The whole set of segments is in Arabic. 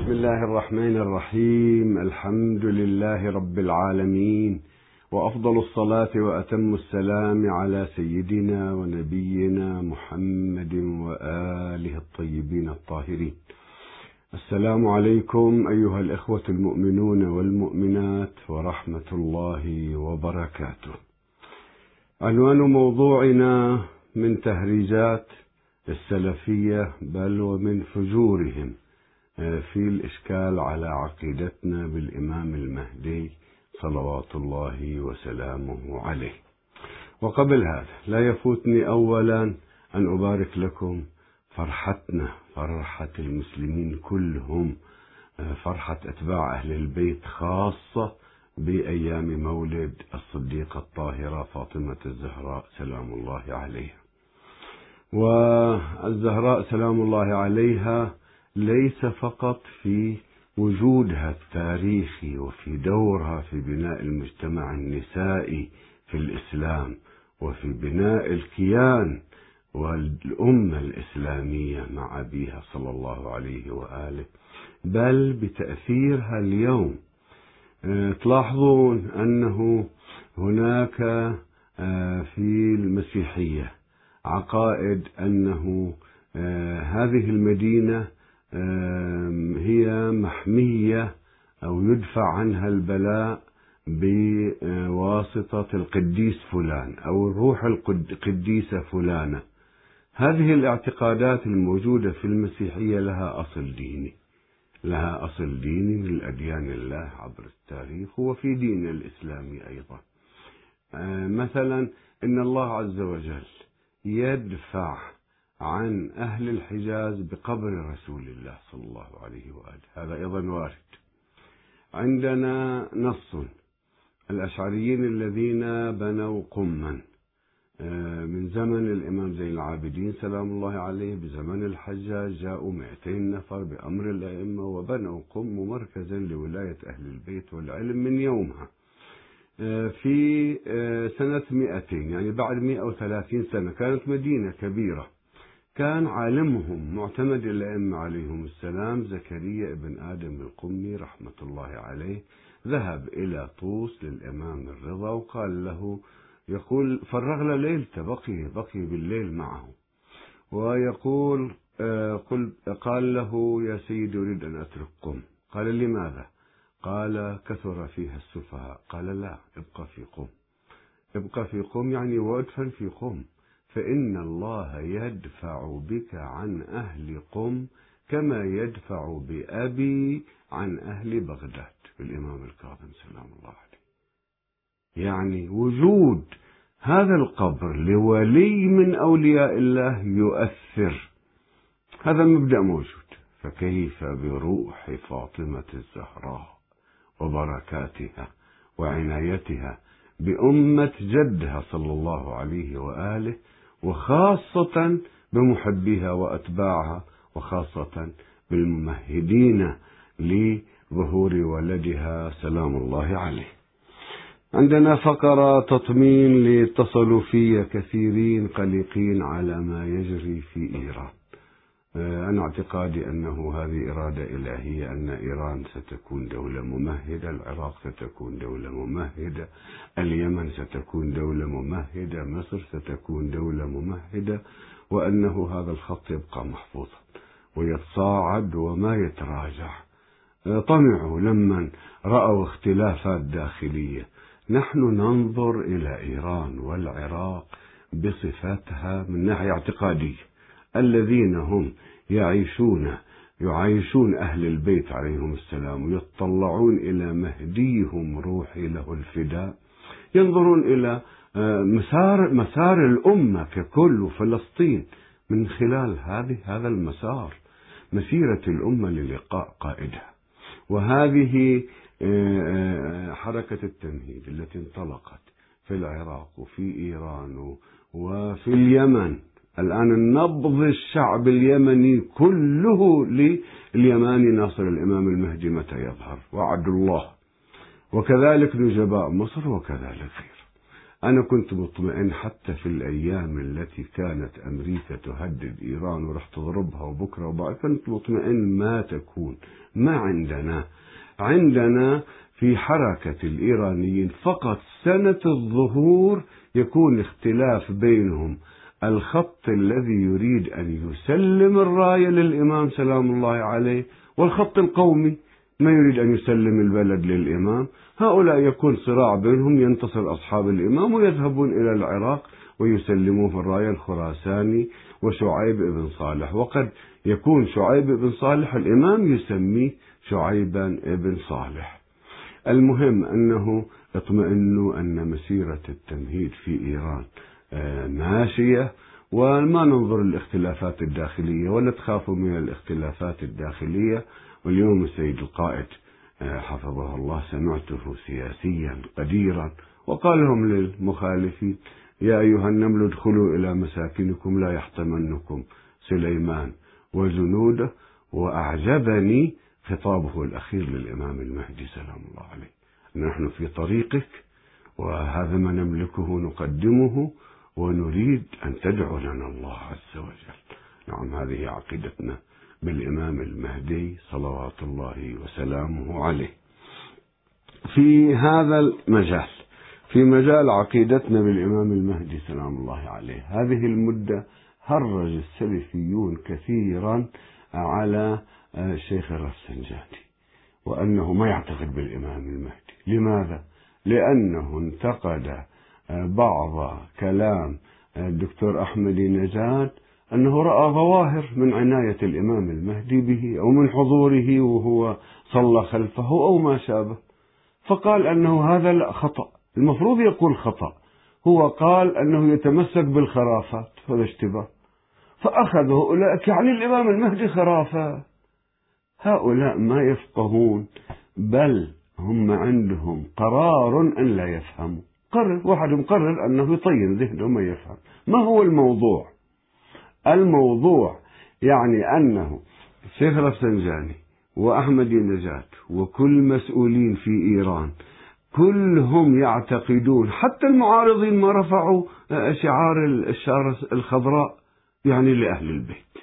بسم الله الرحمن الرحيم. الحمد لله رب العالمين، وأفضل الصلاة وأتم السلام على سيدنا ونبينا محمد وآله الطيبين الطاهرين. السلام عليكم أيها الإخوة المؤمنون والمؤمنات ورحمة الله وبركاته. عنوان موضوعنا: من تهريجات السلفية بل ومن فجورهم في الإشكال على عقيدتنا بالإمام المهدي صلوات الله وسلامه عليه. وقبل هذا لا يفوتني أولا أن أبارك لكم فرحتنا، فرحة المسلمين كلهم، فرحة أتباع أهل البيت خاصة بأيام مولد الصديقة الطاهرة فاطمة الزهراء سلام الله عليها. والزهراء سلام الله عليها ليس فقط في وجودها التاريخي وفي دورها في بناء المجتمع النسائي في الإسلام وفي بناء الكيان والأمة الإسلامية مع أبيها صلى الله عليه وآله، بل بتأثيرها اليوم. تلاحظون أنه هناك في المسيحية عقائد أنه هذه المدينة هي محمية أو يدفع عنها البلاء بواسطة القديس فلان أو الروح القديسة فلانة. هذه الاعتقادات الموجودة في المسيحية لها أصل ديني من الأديان الله عبر التاريخ، وفي دين الإسلام أيضا. مثلا إن الله عز وجل يدفع عن أهل الحجاز بقبر رسول الله صلى الله عليه وآله، هذا أيضا وارد. عندنا نص: الأشعريين الذين بنوا قما من زمن الإمام زين العابدين سلام الله عليه، بزمن الحجاج جاءوا 200 نفر بأمر الأئمة وبنوا قم مركزا لولاية أهل البيت والعلم من يومها. في سنة 200 يعني بعد 130 سنة كانت مدينة كبيرة. كان عالمهم معتمد الأئمة عليهم السلام زكريا ابن آدم القمي رحمة الله عليه، ذهب إلى طوس للإمام الرضا وقال له، يقول: فرغنا ليلته، بقي بالليل معه، ويقول قال له: يا سيدي أريد أن أترك قم. قال: لماذا؟ قال: كثر فيها السفهاء. قال: لا، ابقى في قم يعني وادفن في قم، فإن الله يدفع بك عن أهل قم كما يدفع بأبي عن أهل بغداد بالإمام الكاظم سلام الله عليه. يعني وجود هذا القبر لولي من أولياء الله يؤثر، هذا المبدأ موجود. فكيف بروح فاطمة الزهراء وبركاتها وعنايتها بأمة جدها صلى الله عليه وآله، وخاصة بمحبيها وأتباعها، وخاصة بالممهدين لظهور ولدها سلام الله عليه. عندنا فقرة تطمين لاتصلوا في كثيرين قلقين على ما يجري في إيران. أنا اعتقادي أنه هذه إرادة إلهية، أن إيران ستكون دولة ممهدة، العراق ستكون دولة ممهدة، اليمن ستكون دولة ممهدة، مصر ستكون دولة ممهدة، وأنه هذا الخط يبقى محفوظا ويتصاعد وما يتراجع. طمعوا لما رأوا اختلافات داخلية. نحن ننظر إلى إيران والعراق بصفتها من ناحية اعتقادية، الذين هم يعيشون أهل البيت عليهم السلام ويتطلعون إلى مهديهم روحي له الفداء، ينظرون إلى مسار الأمة ككل وفلسطين من خلال هذا المسار، مسيرة الأمة للقاء قائدها. وهذه حركة التمهيد التي انطلقت في العراق وفي إيران وفي اليمن. الآن النبض الشعب اليمني كله لليماني ناصر الإمام المهدي متى يظهر، وعد الله، وكذلك نجباء مصر وكذلك غير. أنا كنت مطمئن حتى في الأيام التي كانت أمريكا تهدد إيران ورح تضربها وبكرة وبعد، كنت مطمئن ما تكون. ما عندنا في حركة الإيرانيين فقط سنة الظهور يكون اختلاف بينهم الخط الذي يريد أن يسلم الراية للإمام سلام الله عليه، والخط القومي ما يريد أن يسلم البلد للإمام. هؤلاء يكون صراع بينهم، ينتصر أصحاب الإمام ويذهبون إلى العراق ويسلموه الراية الخراساني وشعيب بن صالح، وقد يكون شعيب بن صالح الإمام يسميه شعيبا بن صالح. المهم أنه اطمئنوا أن مسيرة التمهيد في إيران ماشية، وما ننظر الاختلافات الداخلية ولا تخافوا من الاختلافات الداخلية. واليوم السيد القائد حفظه الله سمعته سياسيا قديرا وقال لهم للمخالفين: يا أيها النمل ادخلوا إلى مساكنكم لا يحطمنكم سليمان وجنوده. وأعجبني خطابه الأخير للإمام المهدي سلام الله عليه: نحن في طريقك وهذا ما نملكه نقدمه ونريد أن تدعو لنا الله عز وجل. نعم، هذه عقيدتنا بالإمام المهدي صلوات الله وسلامه عليه. في هذا المجال، في مجال عقيدتنا بالإمام المهدي سلام الله عليه، هذه المدة هرج السلفيون كثيرا على الشيخ الرفسنجاني وأنه ما يعتقد بالإمام المهدي. لماذا؟ لأنه انتقد بعض كلام الدكتور أحمد نجاد أنه رأى ظواهر من عناية الإمام المهدي به أو من حضوره وهو صلى خلفه أو ما شابه، فقال أنه هذا لا خطأ، المفروض يقول خطأ. هو قال أنه يتمسك بالخرافات، هذا اشتباه، فأخذه أولئك يعني الإمام المهدي خرافة. هؤلاء ما يفقهون، بل هم عندهم قرار أن لا يفهموا. واحد مقرر أنه يطين ذهنه ما يفهم. ما هو الموضوع؟ الموضوع يعني أنه الشيخ رفسنجاني وأحمد نجاد وكل مسؤولين في إيران كلهم يعتقدون، حتى المعارضين ما رفعوا شعار الشارة الخضراء يعني لأهل البيت،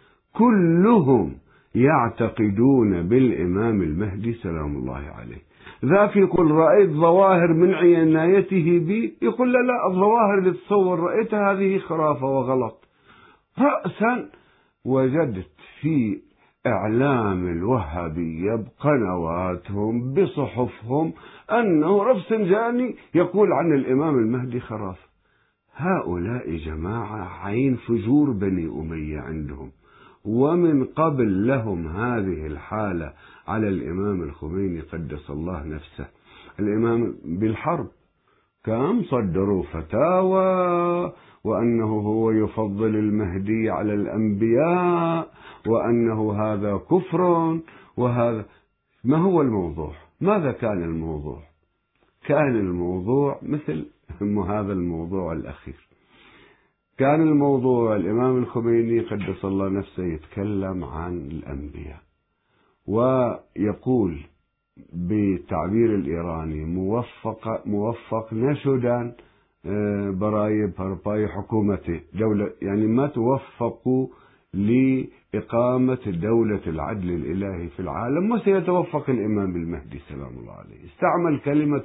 كلهم يعتقدون بالإمام المهدي سلام الله عليه. ذاك يقول رأيت ظواهر من عنايته بي، يقول لا الظواهر اللي تصور رأيتها هذه خرافة وغلط. رأسا وجدت في إعلام الوهابية بقنواتهم بصحفهم أنه رفسنجاني يقول عن الإمام المهدي خرافة. هؤلاء جماعة عين فجور بني أمية عندهم، ومن قبل لهم هذه الحالة على الإمام الخميني قدس الله نفسه. الإمام بالحرب كم صدروا فتاوى وأنه هو يفضل المهدي على الأنبياء وأنه هذا كفر وهذا. ما هو الموضوع؟ ماذا كان الموضوع؟ كان الموضوع مثل هذا الموضوع الأخير. كان الموضوع الإمام الخميني قدس الله نفسه يتكلم عن الأنبياء ويقول بالتعبير الإيراني موفق نشدا براي برباي حكومته دولة، يعني ما توفقوا لإقامة دولة العدل الإلهي في العالم، وسيتوفق الإمام المهدي سلام الله عليه. استعمل كلمة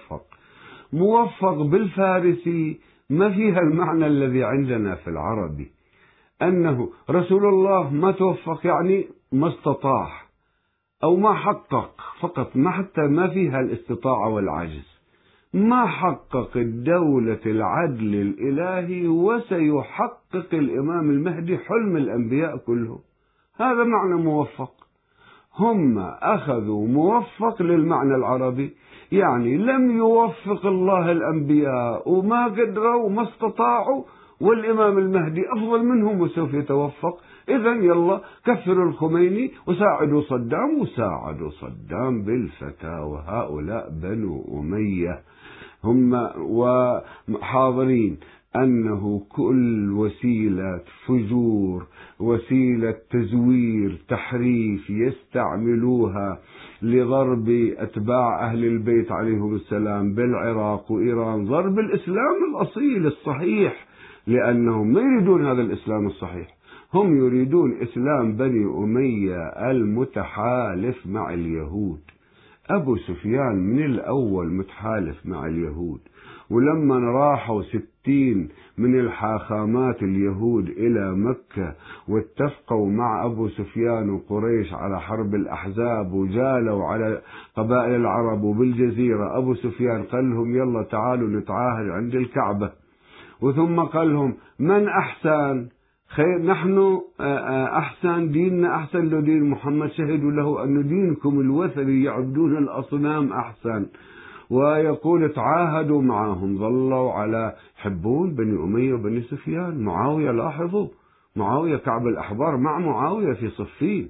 موفق بالفارسي ما فيها المعنى الذي عندنا في العربي، أنه رسول الله ما توفق يعني ما استطاع أو ما حقق فقط، ما حتى ما فيها الاستطاعة والعجز، ما حقق الدولة العدل الإلهي، وسيحقق الإمام المهدي حلم الأنبياء كلهم. هذا معنى موفق. هم أخذوا موفق للمعنى العربي، يعني لم يوفق الله الأنبياء وما قدروا وما استطاعوا، والإمام المهدي أفضل منهم وسوف يتوفق. إذن يلا كفروا الخميني وساعدوا صدام بالفتاوى. هؤلاء بنو أمية هم وحاضرين أنه كل وسيلة فجور، وسيلة تزوير، تحريف يستعملوها لضرب أتباع أهل البيت عليهم السلام بالعراق وإيران، ضرب الإسلام الأصيل الصحيح، لأنهم ما يريدون هذا الإسلام الصحيح، هم يريدون إسلام بني أمية المتحالف مع اليهود. أبو سفيان من الأول متحالف مع اليهود، ولما راحوا 60 من الحاخامات اليهود إلى مكة واتفقوا مع أبو سفيان وقريش على حرب الأحزاب وجالوا على قبائل العرب وبالجزيرة، أبو سفيان قال لهم يلا تعالوا نتعاهد عند الكعبة، وثم قال لهم من أحسن خير، نحن أحسن، ديننا أحسن لو دين محمد، شهدوا له أن دينكم الوثني يعبدون الأصنام أحسن، ويقول تعاهدوا معهم، ظلوا على حبون بني أمية وبني سفيان. معاوية، لاحظوا معاوية كعب الأحبار مع معاوية في صفين.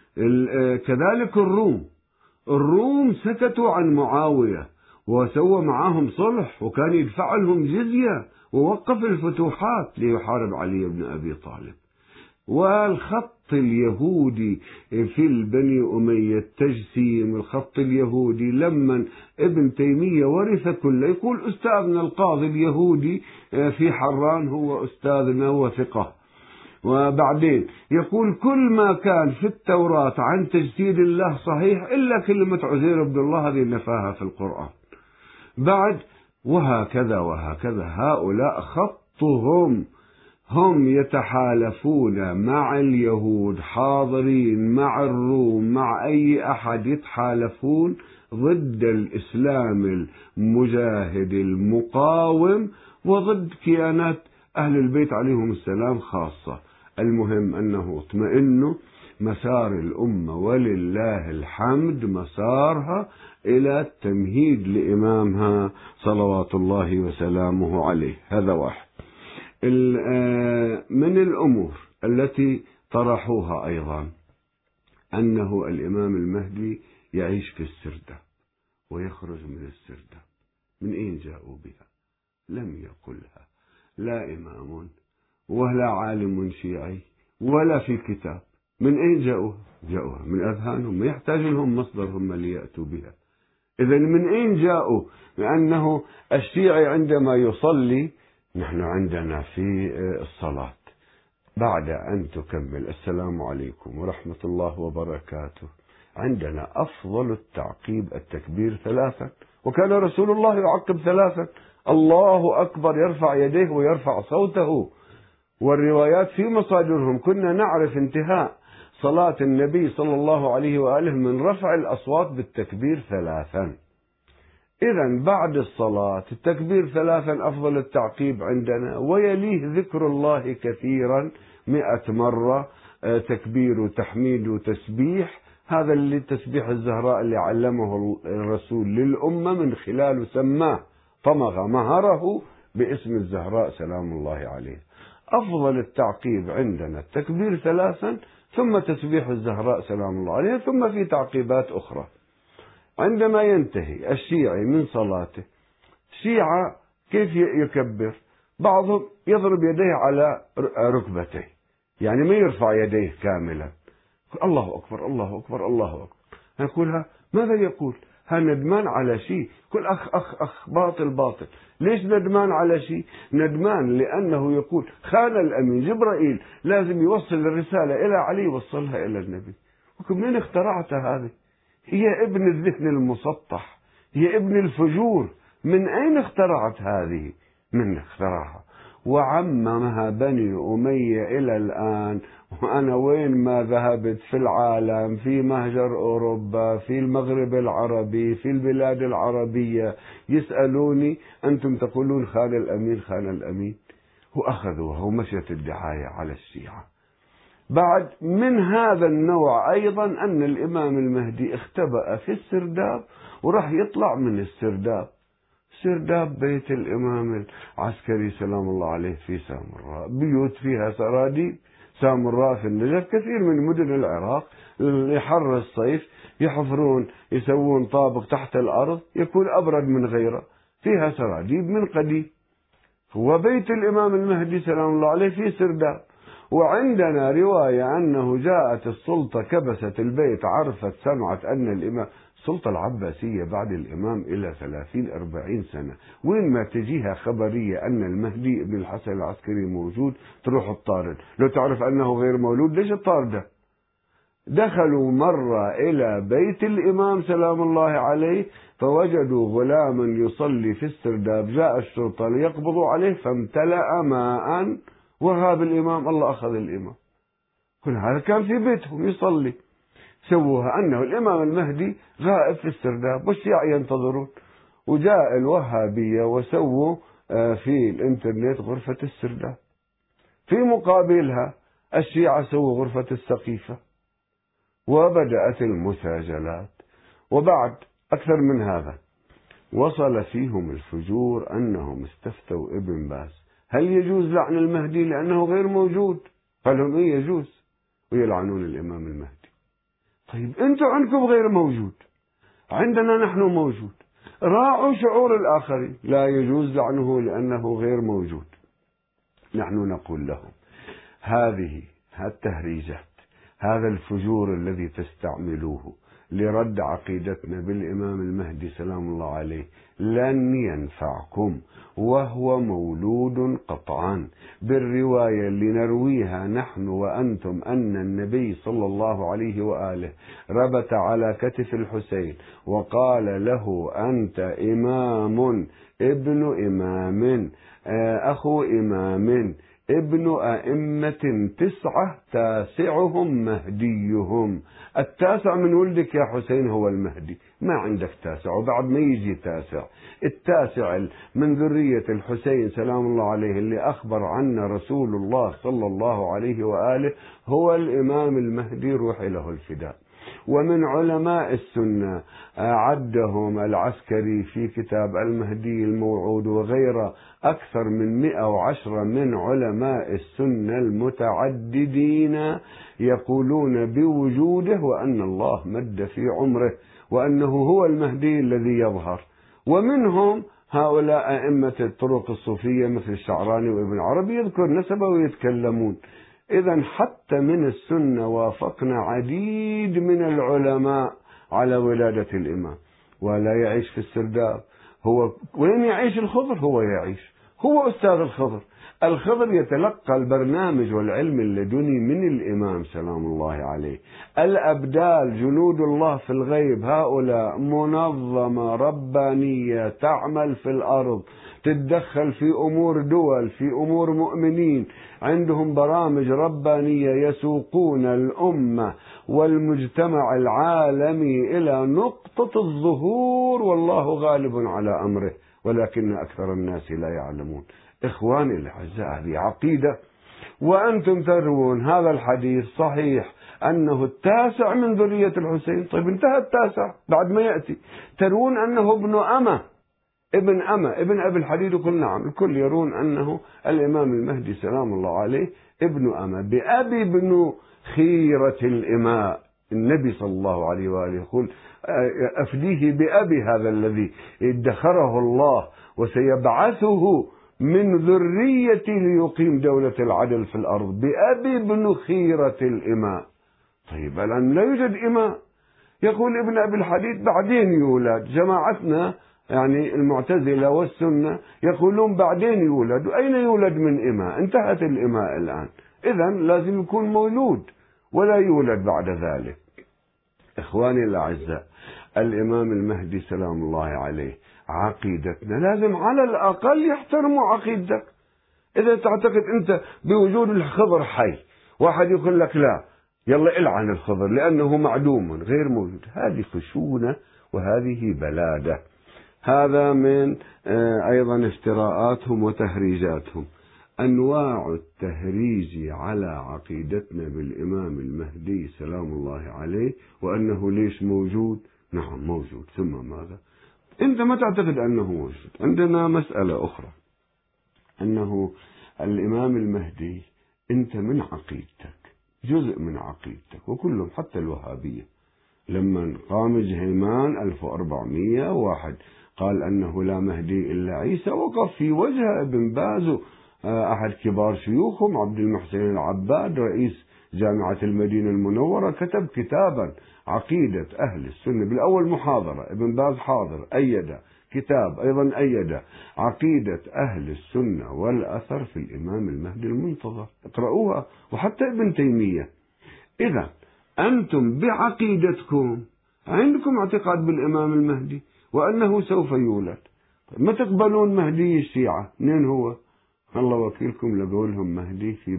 كذلك الروم سكتوا عن معاوية وسوى معهم صلح، وكان يدفع لهم جزية ووقف الفتوحات ليحارب علي بن أبي طالب. والخط اليهودي في البني أمية التجسيم، الخط اليهودي لما ابن تيمية ورث كله، يقول أستاذنا القاضي اليهودي في حران هو أستاذنا وثقة، وبعدين يقول كل ما كان في التوراة عن تجسيد الله صحيح إلا كلمة عزير عبد الله هذه نفاها في القرآن. بعد وهكذا وهكذا، هؤلاء خطهم، هم يتحالفون مع اليهود، حاضرين مع الروم، مع أي أحد يتحالفون ضد الإسلام المجاهد المقاوم وضد كيانات أهل البيت عليهم السلام خاصة. المهم أنه اطمئنوا، مسار الأمة ولله الحمد مسارها إلى التمهيد لإمامها صلوات الله وسلامه عليه. هذا واحد. من الأمور التي طرحوها أيضا أنه الإمام المهدي يعيش في السرداب ويخرج من السرداب. من أين جاءوا بها؟ لم يقلها لا إمام ولا عالم شيعي ولا في كتاب. من أين جاءوها من أذهانهم، ما يحتاج لهم مصدر هم ليأتوا بها. إذا من أين جاءوا؟ لأنه الشيعي عندما يصلي، نحن عندنا في الصلاة بعد أن تكمل السلام عليكم ورحمة الله وبركاته، عندنا أفضل التعقيب التكبير 3، وكان رسول الله يعقب 3، الله أكبر، يرفع يديه ويرفع صوته. والروايات في مصادرهم كنا نعرف انتهاء صلاة النبي صلى الله عليه وآله من رفع الأصوات بالتكبير 3. إذن بعد الصلاة التكبير 3 أفضل التعقيب عندنا، ويليه ذكر الله كثيرا 100 مرة، تكبير وتحميد وتسبيح. هذا اللي تسبيح الزهراء اللي علمه الرسول للأمة من خلاله سماه طمغ مهره باسم الزهراء سلام الله عليه. أفضل التعقيب عندنا التكبير 3 ثم تسبيح الزهراء سلام الله عليه، ثم في تعقيبات أخرى. عندما ينتهي الشيعي من صلاته، الشيعة كيف يكبر؟ بعضهم يضرب يديه على ركبتيه، يعني ما يرفع يديه كاملا، الله أكبر الله أكبر الله أكبر. نقولها ماذا يقول؟ ها ندمان على شيء؟ كل أخ باطل. ليش ندمان على شيء؟ ندمان لأنه يقول خان الأمين جبرائيل لازم يوصل الرسالة إلى علي وصلها إلى النبي. منين اخترعتها هذه؟ هي ابن الذهن المسطح، هي ابن الفجور. من أين اخترعت هذه؟ من اخترعها وعممها بني أمية إلى الآن. وأنا وين ما ذهبت في العالم، في مهجر أوروبا، في المغرب العربي، في البلاد العربية، يسألوني أنتم تقولون خان الأمين خان الأمين، وأخذوها ومشيت الدعاية على الشيعة. بعد من هذا النوع أيضا أن الإمام المهدي اختبأ في السرداب وراح يطلع من السرداب. سرداب بيت الإمام العسكري سلام الله عليه في سامراء، بيوت فيها سراديب. سامراء في النجف، كثير من مدن العراق لحر الصيف يحفرون يسوون طابق تحت الأرض يكون أبرد من غيره، فيها سراديب من قديم. وبيت الإمام المهدي سلام الله عليه في سرداب. وعندنا رواية أنه جاءت السلطة كبست البيت، عرفت سمعت أن الإمام، السلطة العباسية بعد الإمام إلى 30-40 سنة، وين ما تجيها خبرية أن المهدي ابن الحسن العسكري موجود تروح الطارد. لو تعرف أنه غير مولود ليش الطاردة؟ دخلوا مرة إلى بيت الإمام سلام الله عليه فوجدوا غلاما يصلي في السرداب، جاء الشرطة ليقبضوا عليه فامتلأ ماء وهاب الإمام، الله أخذ الإمام. هذا كان في بيتهم يصلي، سووها أنه الإمام المهدي غائب في السرداب والشيعة ينتظرون. وجاء الوهابية وسووا في الإنترنت غرفة السرداب، في مقابلها الشيعة سووا غرفة السقيفة، وبدأت المساجلات. وبعد أكثر من هذا وصل فيهم الفجور أنهم استفتوا ابن باز هل يجوز لعن المهدي لأنه غير موجود؟ قال لهم إيه يجوز، ويلعنون الإمام المهدي. طيب أنتم عندكم غير موجود، عندنا نحن موجود، راعوا شعور الآخرين، لا يجوز لعنه لأنه غير موجود. نحن نقول لهم هذه التهريجات، هذا الفجور الذي تستعملوه لرد عقيدتنا بالإمام المهدي سلام الله عليه لن ينفعكم، وهو مولود قطعا بالرواية اللي نرويها نحن وأنتم أن النبي صلى الله عليه وآله ربط على كتف الحسين وقال له أنت إمام ابن إمام أخو إمام ابن أئمة 9 تاسعهم مهديهم. التاسع من ولدك يا حسين هو المهدي، ما عندك تاسع وبعد ما يجي تاسع. التاسع من ذرية الحسين سلام الله عليه اللي أخبر عنا رسول الله صلى الله عليه وآله هو الإمام المهدي روح له الفداء. ومن علماء السنة عدهم العسكري في كتاب المهدي الموعود وغيره أكثر من 110 من علماء السنة المتعددين يقولون بوجوده وأن الله مد في عمره وأنه هو المهدي الذي يظهر. ومنهم هؤلاء أئمة الطرق الصوفية مثل الشعراني وابن عربي يذكر نسبه ويتكلمون. إذن حتى من السنة وافقنا عديد من العلماء على ولادة الإمام، ولا يعيش في السرداب. هو وين يعيش الخضر؟ هو يعيش، هو أستاذ الخضر. الخضر يتلقى البرنامج والعلم اللدني من الإمام سلام الله عليه. الأبدال جنود الله في الغيب هؤلاء منظمة ربانية تعمل في الأرض، تتدخل في أمور دول، في أمور مؤمنين، عندهم برامج ربانية يسوقون الأمة والمجتمع العالمي إلى نقطة الظهور، والله غالب على أمره ولكن أكثر الناس لا يعلمون. إخواني الأعزاء هذه عقيدة، وأنتم تروون هذا الحديث صحيح أنه التاسع من ذرية الحسين. طيب انتهى التاسع بعد ما يأتي. ترون أنه ابن أمة ابن أبي الحديد، وكل نعم الكل يرون أنه الإمام المهدي سلام الله عليه ابن أمة بأبي ابن خيرة الإماء. النبي صلى الله عليه وآله يقول أفديه بأبي هذا الذي ادخره الله وسيبعثه من ذريته ليقيم دولة العدل في الأرض، بأبي ابن خيرة الإماء. طيب الآن لا يوجد إماء. يقول ابن أبي الحديد بعدين يولد. جماعتنا يعني المعتزلة والسنة يقولون بعدين يولد، وأين يولد من إماء؟ انتهت الإماء الآن. إذن لازم يكون مولود ولا يولد بعد ذلك. إخواني الأعزاء، الإمام المهدي سلام الله عليه عقيدتنا لازم على الأقل يحترموا عقيدتك. إذا تعتقد أنت بوجود الخضر حي، واحد يقول لك لا يلا العن الخضر لأنه معدوم غير موجود، هذه خشونة وهذه بلادة. هذا من أيضا افتراءاتهم وتهريجاتهم. أنواع التهريج على عقيدتنا بالإمام المهدي سلام الله عليه وأنه ليش موجود. نعم موجود، ثم ماذا؟ أنت ما تعتقد أنه موجود. عندنا مسألة أخرى، أنه الإمام المهدي أنت من عقيدتك، جزء من عقيدتك، وكلهم حتى الوهابية لما قام جهيمان 1401 قال أنه لا مهدي إلا عيسى، وقف في وجه ابن باز أحد كبار شيوخهم عبد المحسن العباد رئيس جامعة المدينة المنورة، كتب كتابا عقيدة أهل السنة، بالأول محاضرة ابن باز حاضر أيد، كتاب أيضا أيد، عقيدة أهل السنة والأثر في الإمام المهدي المنتظر، اقرأوها. وحتى ابن تيمية. إذا أنتم بعقيدتكم عندكم اعتقاد بالإمام المهدي وأنه سوف يولد، ما تقبلون مهدي الشيعة؟ منين هو؟ الله وكيلكم لقولهم مهدي في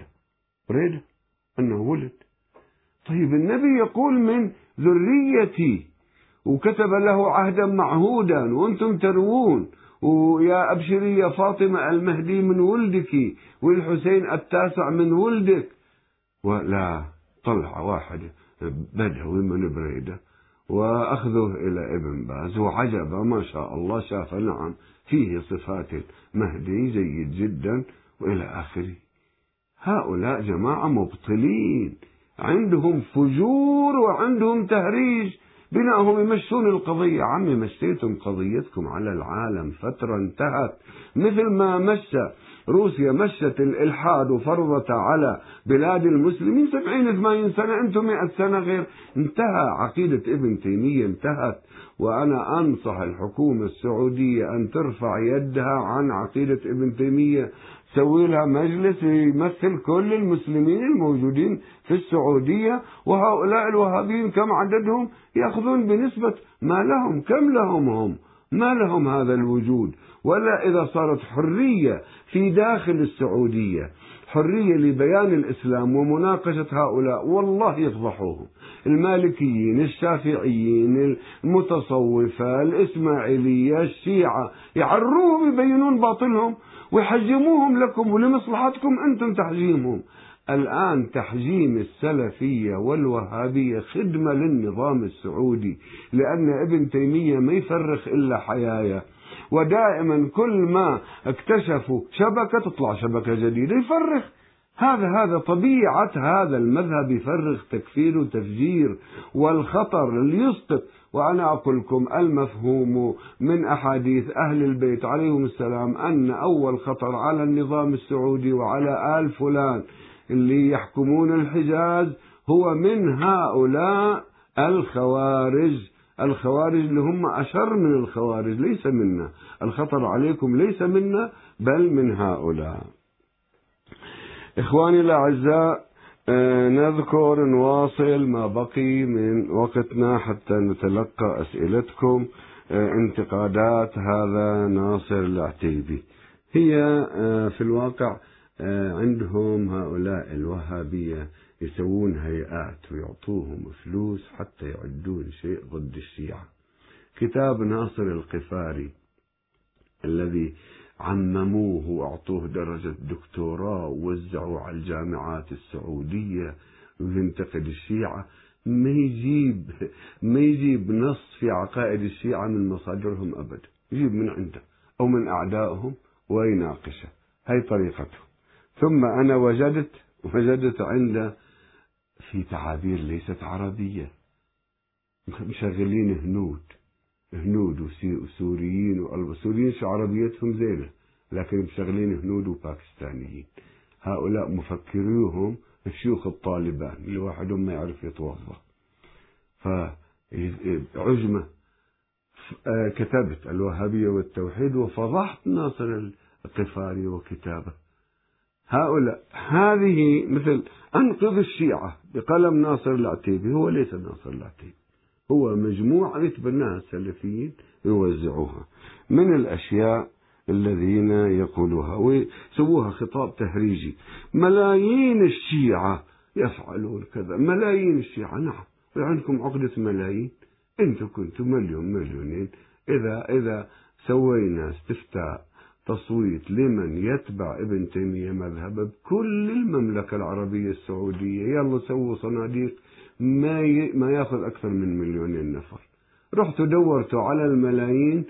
بريدة أنه ولد. طيب النبي يقول من ذريتي، وكتب له عهدا معهودا، وأنتم تروون ويا أبشري يا فاطمة المهدي من ولدك، والحسين التاسع من ولدك. ولا طلع واحد بدوي من بريدة وأخذه إلى ابن باز، وعجب ما شاء الله، شاف نعم فيه صفات المهدي جيد جدا وإلى آخره. هؤلاء جماعة مبطلين، عندهم فجور وعندهم تهريج، بناهم يمشون القضية. عمي مشيتم قضيتكم على العالم فترة انتهت، مثل ما مشى روسيا مشت الإلحاد وفرضت على بلاد المسلمين 70-80 سنة، أنتم 100 سنة غير. انتهى عقيدة ابن تيمية، انتهت. وأنا أنصح الحكومة السعودية أن ترفع يدها عن عقيدة ابن تيمية، سوي لها مجلس يمثل كل المسلمين الموجودين في السعودية، وهؤلاء الوهابيين كم عددهم يأخذون بنسبة ما لهم، كم لهم هم، ما لهم هذا الوجود. ولا إذا صارت حرية في داخل السعودية، حرية لبيان الإسلام ومناقشة هؤلاء، والله يفضحوهم. المالكيين، الشافعيين، المتصوفة، الإسماعيلية، الشيعة، يعروهم يبينون باطلهم ويحجموهم لكم ولمصلحتكم أنتم تحجيمهم. الآن تحجيم السلفية والوهابية خدمة للنظام السعودي، لأن ابن تيمية ما يفرخ إلا حيايا، ودائما كل ما اكتشفوا شبكة تطلع شبكة جديدة يفرخ. هذا طبيعة هذا المذهب، يفرغ تكفير وتفجير، والخطر اللي يسقط. وأنا أقول لكم المفهوم من أحاديث أهل البيت عليهم السلام أن أول خطر على النظام السعودي وعلى آل فلان اللي يحكمون الحجاز هو من هؤلاء الخوارج اللي هم أشر من الخوارج، ليس منا. الخطر عليكم ليس منا بل من هؤلاء. إخواني الأعزاء، نذكر نواصل ما بقي من وقتنا حتى نتلقى أسئلتكم. انتقادات هذا ناصر العتيبي هي في الواقع عندهم هؤلاء الوهابية يسوون هيئات ويعطوهم فلوس حتى يعدون شيء ضد الشيعة. كتاب ناصر القفاري الذي عمموه وأعطوه درجة دكتوراه ووزعوا على الجامعات السعودية وينتقد الشيعة، ما يجيب نص في عقائد الشيعة من مصادرهم أبدا، يجيب من عنده أو من أعدائهم ويناقشه. هاي طريقتهم. ثم أنا وجدت عنده في تعابير ليست عربية، مشغلين هنود وسوريين، والسوريين عربيتهم زينة لكن مشغلين هنود وباكستانيين. هؤلاء مفكريهم شيوخ الطالبان اللي واحدهم ما يعرف يتوظف. فعجمة كتبت الوهابية والتوحيد وفضحت ناصر القفاري وكتابه. هؤلاء هذه مثل أنقذ الشيعة بقلم ناصر العتيبي. هو ليس ناصر العتيبي، هو مجموعة يتبناها السلفيين يوزعوها من الأشياء الذين يقولوها ويسووها خطاب تهريجي. ملايين الشيعة يفعلون كذا، ملايين الشيعة. نعم، عندكم عقدة ملايين، أنتم كنتم مليونين. إذا سوينا استفتاء تصويت لمن يتبع ابن تيمية مذهبه بكل المملكة العربية السعودية، يلا سووا صناديق ما ياخذ أكثر من 2,000,000 نفر. رحتوا دورتوا على الملايين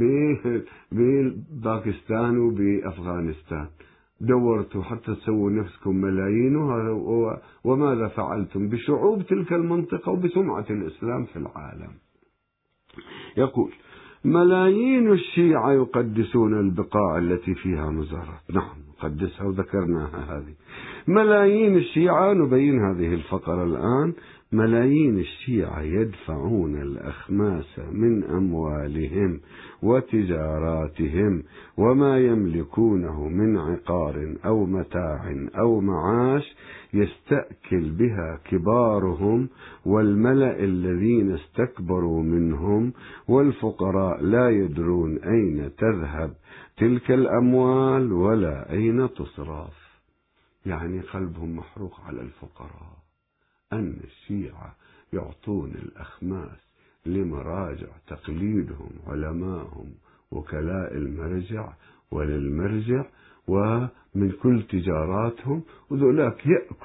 بباكستان وبأفغانستان، دورتوا حتى تسووا نفسكم ملايين، وماذا فعلتم بشعوب تلك المنطقة وبسمعة الإسلام في العالم؟ يقول ملايين الشيعة يقدسون البقاع التي فيها مزارات، نعم نقدسها وذكرناها هذه. ملايين الشيعة، نبين هذه الفقرة الآن، ملايين الشيعة يدفعون الأخماس من أموالهم وتجاراتهم وما يملكونه من عقار أو متاع أو معاش يستأكل بها كبارهم والملأ الذين استكبروا منهم، والفقراء لا يدرون أين تذهب تلك الأموال ولا أين تصرف. يعني قلبهم محروق على الفقراء، أن الشيعة يعطون الأخماس لمراجع تقليدهم علمائهم وكلاء المرجع وللمرجع ومن كل تجاراتهم، وذولاك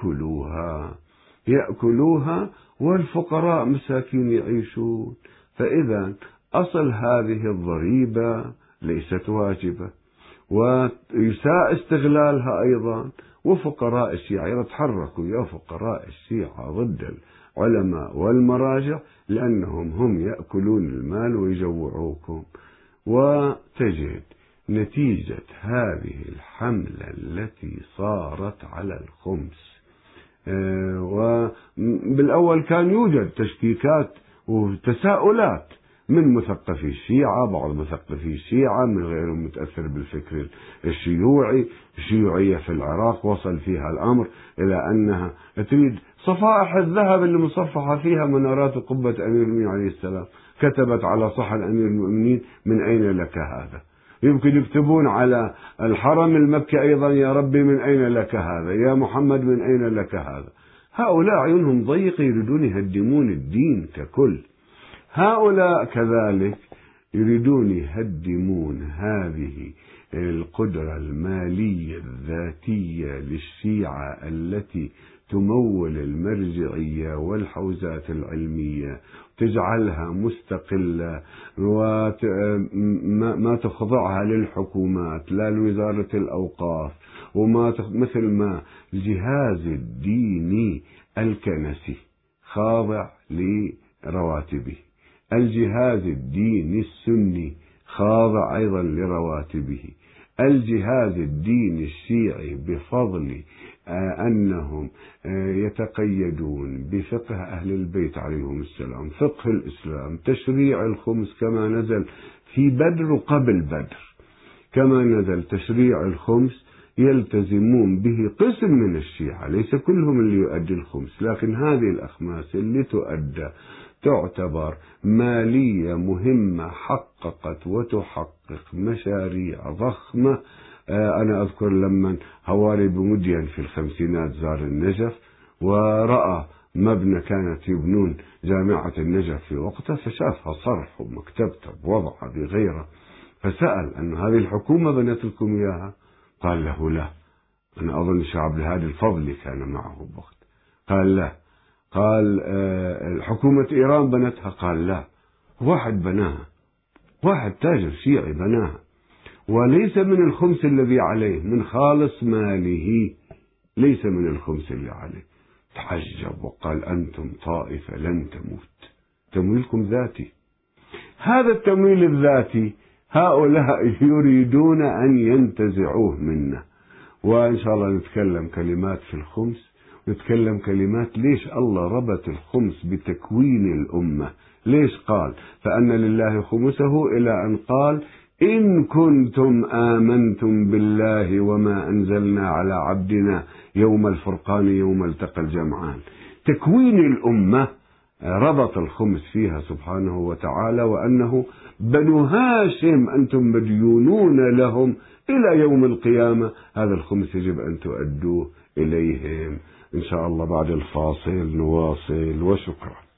يأكلوها والفقراء مساكين يعيشون. فإذا أصل هذه الضريبة ليست واجبة، ويساء استغلالها أيضا. وفقراء الشيعة يتحركوا يا فقراء الشيعة ضد العلماء والمراجع لأنهم هم يأكلون المال ويجوعوكم. وتجد نتيجة هذه الحملة التي صارت على الخمس، وبالأول كان يوجد تشكيكات وتساؤلات من مثقفي الشيعة، بعض مثقفي الشيعة من غيرهم متأثر بالفكر الشيوعي. الشيوعية في العراق وصل فيها الأمر إلى أنها تريد صفائح الذهب اللي مصفحة فيها منارات قبة أمير المؤمنين عليه السلام، كتبت على صحن أمير المؤمنين من أين لك هذا؟ يمكن يكتبون على الحرم المكي أيضا يا ربي من أين لك هذا؟ يا محمد من أين لك هذا؟ هؤلاء عيونهم ضيقة، يريدون يهدمون الدين ككل. هؤلاء كذلك يريدون يهدمون هذه القدرة المالية الذاتية للشيعة التي تمول المرجعية والحوزات العلمية، تجعلها مستقلة وما تخضعها للحكومات لا لوزارة الأوقاف، وما مثل ما الجهاز الديني الكنسي خاضع لرواتبه، الجهاز الديني السني خاضع أيضا لرواتبه، الجهاز الديني الشيعي بفضل أنهم يتقيدون بفقه أهل البيت عليهم السلام، فقه الإسلام، تشريع الخمس كما نزل في بدر وقبل بدر، كما نزل تشريع الخمس يلتزمون به قسم من الشيعة، ليس كلهم اللي يؤدي الخمس، لكن هذه الأخماس اللي تؤدى تعتبر مالية مهمة، حققت وتحقق مشاريع ضخمة. أنا أذكر لما هواري بمدين في الخمسينات زار النجف ورأى مبنى كانت يبنون جامعة النجف في وقتها، فشافها صرح ومكتبته بوضعها بغيره، فسأل أن هذه الحكومة بنت لكم إياها؟ قال له لا، أنا أظن شعب الهادي الفضلي كان معه بوقت. قال لا. قال حكومة إيران بنتها؟ قال لا، واحد بناها، واحد تاجر شيعي بناها، وليس من الخمس الذي عليه، من خالص ماله، ليس من الخمس اللي عليه. تحجب وقال أنتم طائفة لن تموت، تمويلكم ذاتي. هذا التمويل الذاتي هؤلاء يريدون أن ينتزعوه منا. وإن شاء الله نتكلم كلمات في الخمس، نتكلم كلمات ليش الله ربط الخمس بتكوين الأمة، ليش قال فأن لله خمسه إلى أن قال إن كنتم آمنتم بالله وما أنزلنا على عبدنا يوم الفرقان يوم التقى الجمعان. تكوين الأمة ربط الخمس فيها سبحانه وتعالى، وأنه بنو هاشم أنتم مديونون لهم إلى يوم القيامة، هذا الخمس يجب أن تؤدوه إليهم. إن شاء الله بعد الفاصل نواصل، وشكرا.